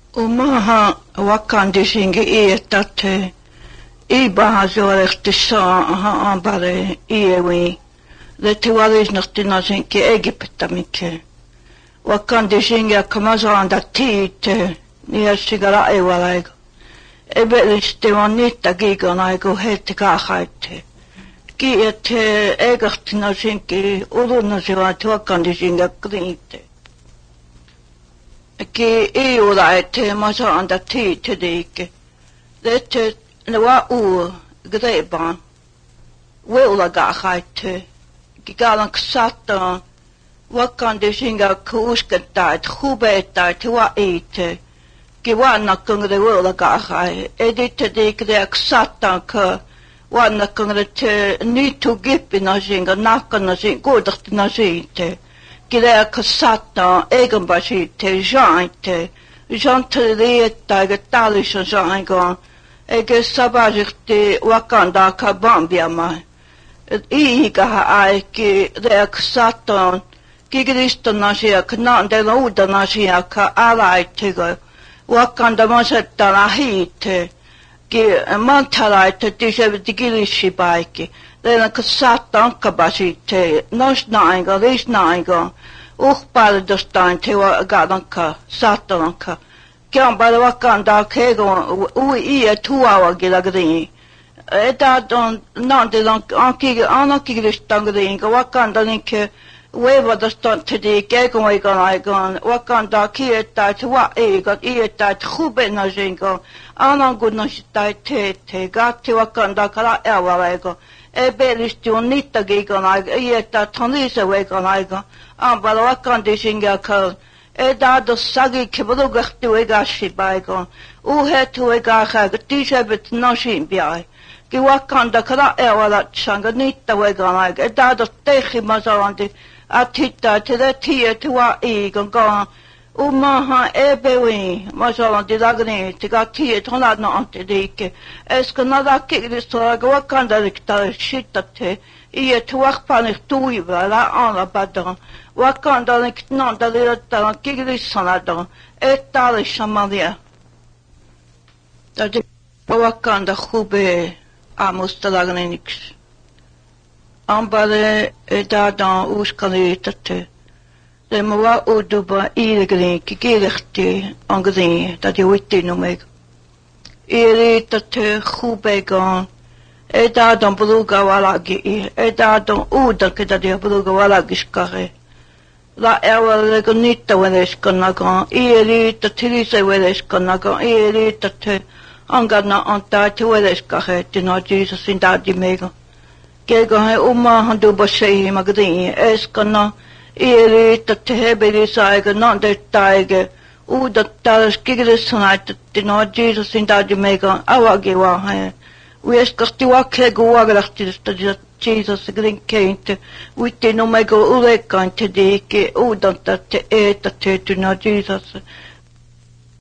Umaha wakandisingi ietatte ibaha zorechtissa ambare iewi le tualis nostinasinki Egyptamike wakandisingi akamazanda tiite niasigara ewalaigo ebeliste vannitta gigonaigo heti kahaite kiete egahtinasinki ulunasivat wakandisingi akriite ki iulaite masanda tiite diike lette wa greban weulagahaite gigalan ksata wakandisinga kuusketait hubetait wa ite kiwana kungre weulagahai edite diike ksata ka wana kungre te nitu gipinasinga nakanasin kuudahtinasite Kidea kasata egenbasite jainte jante lietta ege talisha jaingon ege sabajikti wakanda ka bambiama iigaha aiki dea kasata kigristo nasia knande lauda nasia ka alaitega wakanda masettana hiite ki mantalaite tiseve digilishi baiki Lena kasata ankabasite nosnainga lisnainga uhpaldostain tewa gadanka satanka kiambale wakanda kego ui tuawa gilagri eta don nande don anakigristanga wakanda ninke wevadostan tedi kego igan wakanda kieta tuwa egat ieta khubena jinga anangunashtai te gatti wakanda kala ewalego ebelisti on nitta gigonaiga ieta tonisa wegonaiga ambala wakandisinga ka edado sagi kebulugahti wegashi baigon uhetu wegaha tisebet nashin biai ki wakanda kala ewala changa nitta wegonaiga edado tehi mazalandi atita tede tietu wa igon gon umaha ebewi mazalandi lagni tiga tietu na antidike eska nada kigristoraga wakanda dikta shitate iet wakpanik tuiva la ala badan wakanda niknanda lirata kigrisonada etali shamalia tadi wakanda khube amustalagnix ambale edadan uskalitate de mwa uduba ilegrin kigirti angzi tadi witti numeg Iritate hubegon edadan bluga walagi edadan uda kedadia bluga walagiskare la ewalego nitta weleskanagon irita tilise weleskanagon iritate angana antate weleskare tino Jesus indadi mego kego he handu bashei magdin eskana iritate hebelisaige nandetaige Udattalas kigrisonait tino Jesus indadi mega awagi wa he wieskasti wakkegu waglachti Jesus grinkeinte witti no mega ulekante dike udantatte etate tino Jesus